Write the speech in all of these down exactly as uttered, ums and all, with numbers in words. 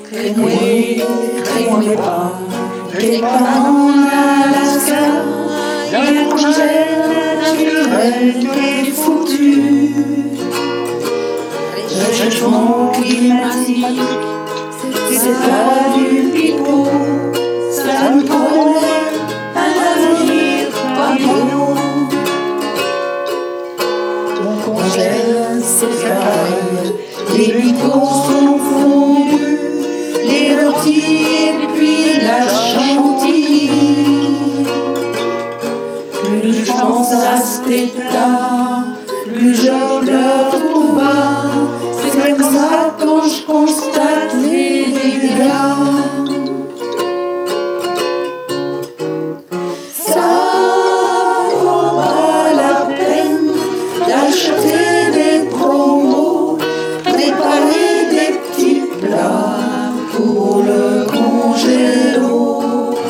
Crémoué, crémoué pas, quelque part en Alaska, y'a un congèle naturel qui est foutu. Réchauffement climatique, c'est pas du pipeau, ça nous promet un avenir pas beau. On congèle, c'est pareil, les micros sont fondus, les rôtis et puis la chantilly. Plus je pense à cet état, plus je pleure tout bas. C'est comme ça quand je constate les dégâts. Ça vaut pas la peine d'acheter des promos, préparer des petits plats pour le congélo.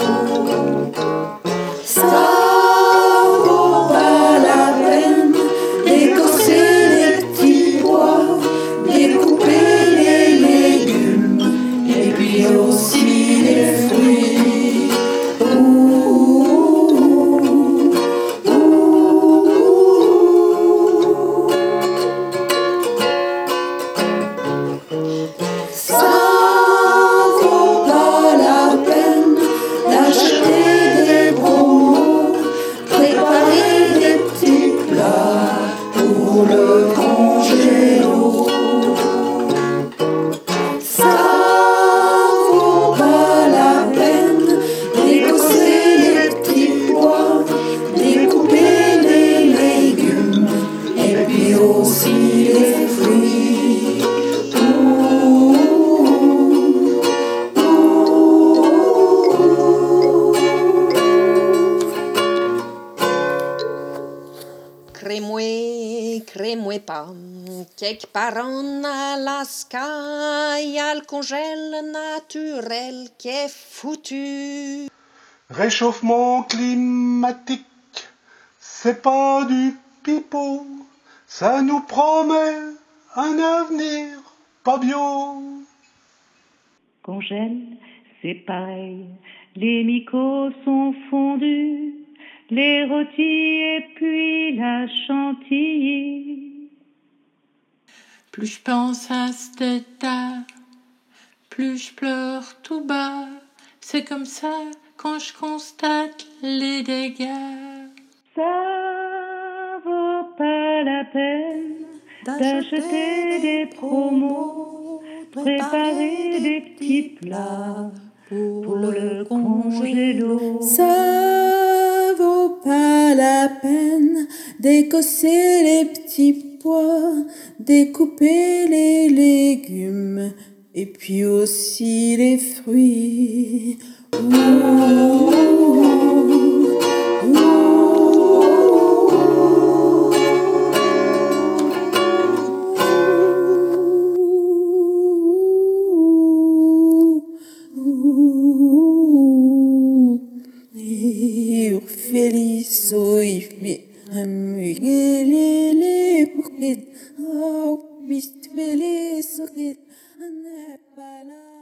Ça vaut pas la peine d'écorcer les petits pois, découper les légumes et puis aussi les fruits. Ouh, ouh, ouh. Ça vaut pas la peine d'acheter des promos, préparer des petits plats pour le congélo. Ça vaut pas la peine d'écorcer les petits pois, découper les légumes et puis aussi les fruits. Ouh, ouh, ouh. Crémoué, crémoué pas, quelque part en Alaska, y'a le congèle naturel qui est foutu. Réchauffement climatique, c'est pas du pipeau, ça nous promet un avenir pas bio. Congèle, c'est pareil, les micos sont fondus, les rôtis et puis la chantilly. Plus je pense à cet état, plus je pleure tout bas. C'est comme ça quand je constate les dégâts. Ça vaut pas la peine d'acheter des promos, préparer des petits plats pour le congélo. Ça vaut pas la peine d'écosser les petits pois, découper les légumes et puis aussi les fruits. Ouh, Feliz soy, amiguelele, porque, oh, mis feliz,